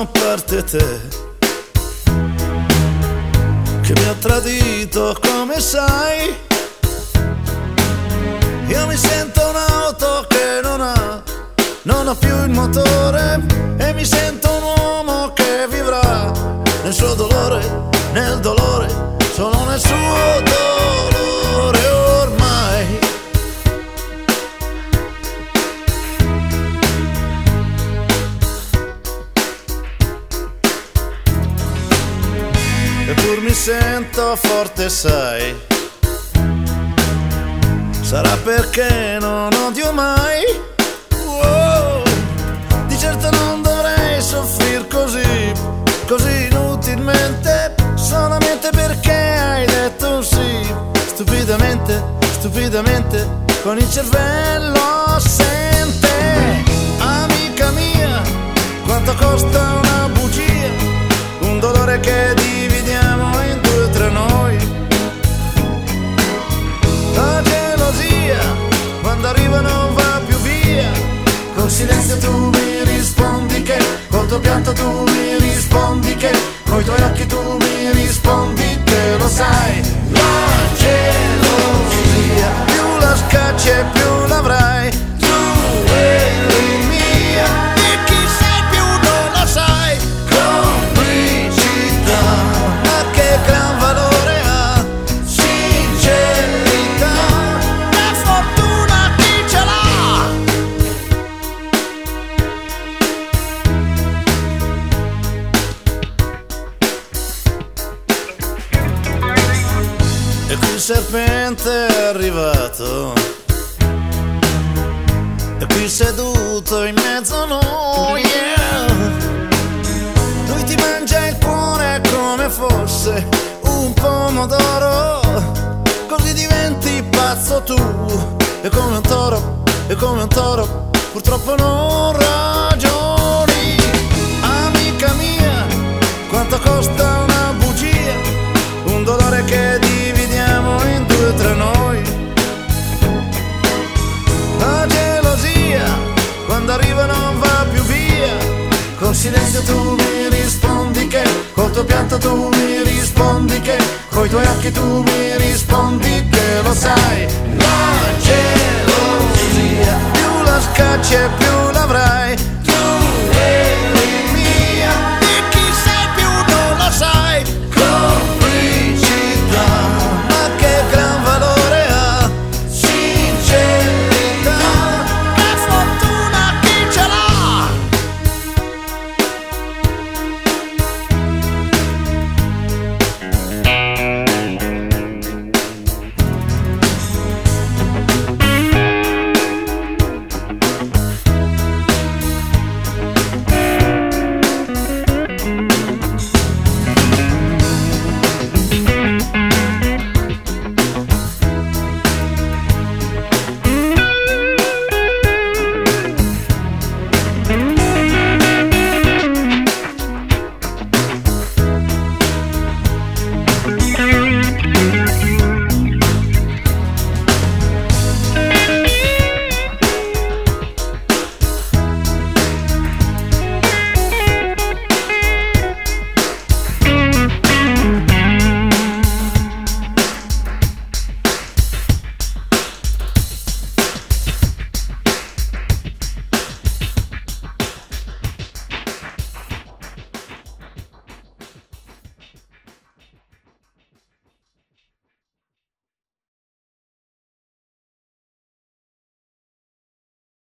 a parte te, che mi ha tradito come sai. Io mi sento un'auto che non ha più il motore, e mi sento un uomo che vivrà nel suo dolore, nel dolore, solo nel suo dolore ormai. Eppur mi sento forte, sai, sarà perché non odio mai. Wow. Di certo non dovrei soffrir così, così inutilmente, solamente perché hai detto un sì. Stupidamente, stupidamente, con il cervello assente. Amica mia, quanto costa una bugia, un dolore che dividiamo in due tra noi. La gelosia, quando arriva non va più via. Col silenzio tu mi rispondi che, col tuo pianto tu mi rispondi che, coi tuoi occhi tu mi rispondi che lo sai. La gelosia, più la scacci e più l'avrai. Tu eri mia e chi sei più non lo sai. Complicità, ma che gran valore ha. Sincerità, la fortuna chi ce l'ha. E qui il serpente è arrivato, e qui seduto in mezzo a noi, yeah. Lui ti mangia il cuore come fosse un pomodoro, così diventi pazzo tu. E come un toro, e come un toro, purtroppo non ragioni. Amica mia, quanto costa una bugia, un dolore che dividiamo in due tra noi. La gelosia, quando arriva non va più via. Col silenzio tu mi rispondi che, col tuo pianto tu mi rispondi che, coi tuoi occhi tu mi rispondi che lo sai.